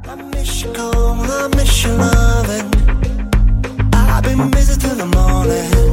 I miss your call, I miss your loving. I've been busy till the morning.